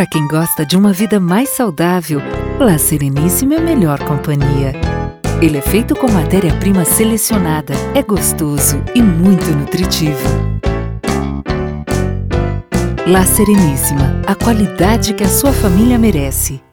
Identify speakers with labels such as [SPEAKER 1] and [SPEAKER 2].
[SPEAKER 1] Para quem gosta de uma vida mais saudável, La Sereníssima é a melhor companhia. Ele é feito com matéria-prima selecionada, é gostoso e muito nutritivo. La Sereníssima, a qualidade que a sua família merece.